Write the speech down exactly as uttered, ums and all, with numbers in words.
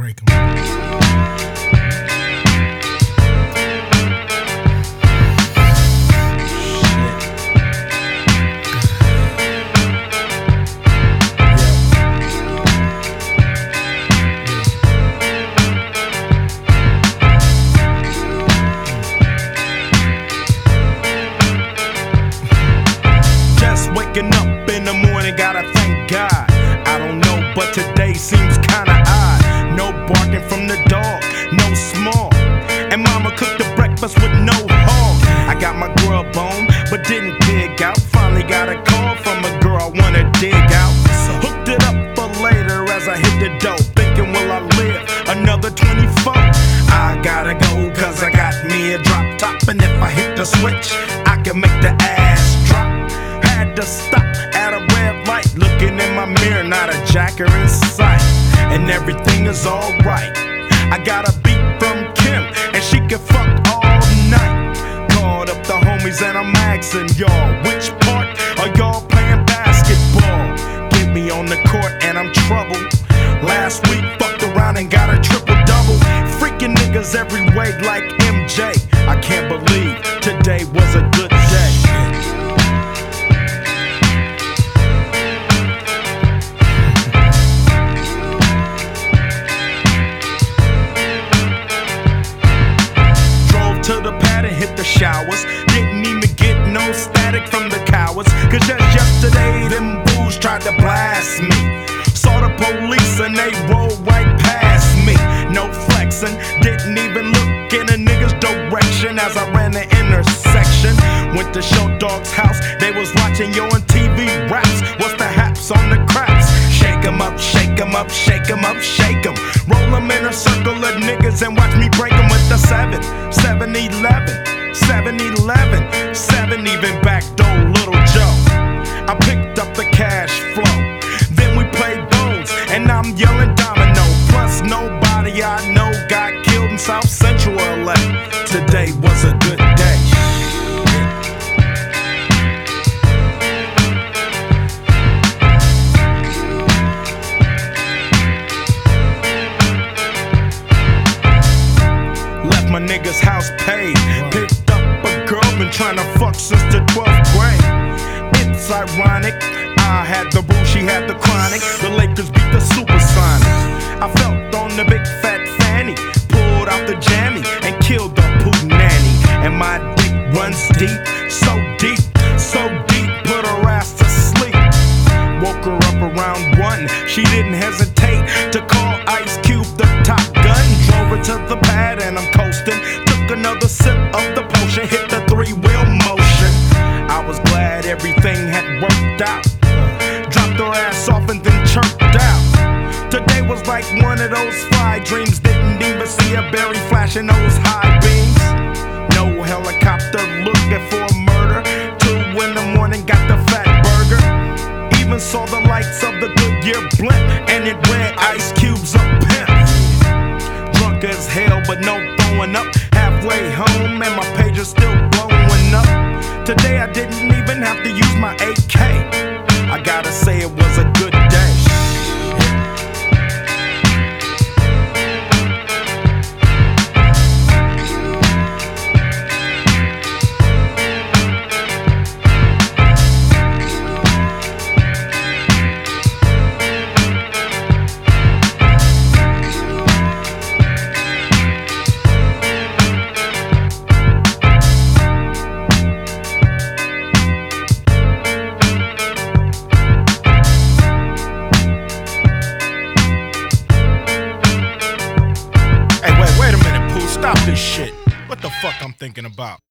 break 'em. Waking up in the morning, gotta thank God. I don't know, but today seems kinda odd. No barking from the dog, no small. And mama cooked the breakfast with no hog. I got my grub on, but didn't dig out. Finally got a call from a girl I wanna dig out. Hooked it up for later as I hit the dough. Thinking, will I live another twenty-four? I gotta go, cause I got me a drop top. And if I hit the switch, I can make the ass drop. Had to stop at a red light, looking in my mirror, not a jacker in sight. And everything is alright. I got a beat from Kim, and she can fuck all night. Called up the homies and I'm asking y'all, which part are y'all playing basketball? Get me on the court and I'm troubled. Last week fucked around and got a triple double. Freaking niggas every way like M J. I can't believe today was a good day. To the pad and hit the showers. Didn't even get no static from the cowards. Cause just yesterday them fools tried to blast me. Saw the police and they rolled right past me. No flexing, didn't even look in a nigga's direction as I ran the intersection. Went to Show Dog's house, they was watching Yo on T V raps. What's the haps on the craps? Shake 'em up, shake 'em up, shake 'em up, shake 'em. Roll 'em in a circle of niggas and watch me break 'em with the seven, seven eleven, seven eleven, seven even backdoor Little Joe. I picked up the cash flow, then we played bones, and I'm yelling domino. Plus nobody I know got killed in South Central L A. Today was a good day. My nigga's house paid. Picked up a girl, been tryna fuck since the twelfth grade. It's ironic, I had the boo, she had the chronic. The Lakers beat the Supersonics. I felt on the big fat fanny, pulled out the jammy and killed the poop nanny. And my dick runs deep, so deep, so deep, put her ass to sleep. Woke her up around one, she didn't hesitate to call Ice Cube the Top Gun. Drove her to the pad and I'm coasting. Took another sip of the potion, hit the three-wheel motion. I was glad everything had worked out. Dropped her ass off and then chirped out. Today was like one of those fly dreams. Didn't even see a berry flashing those high beams. No helicopter looking for a murder. Two in the morning, got the fat burger. Even saw the lights of the Goodyear blimp, and it read Ice Cube's a pimp. Drunk as hell, but no throwing up. Halfway home, and my page is still blowing up. Today I didn't even have to use my A K. I gotta say it was a good day. Stop this shit. What the fuck I'm thinking about?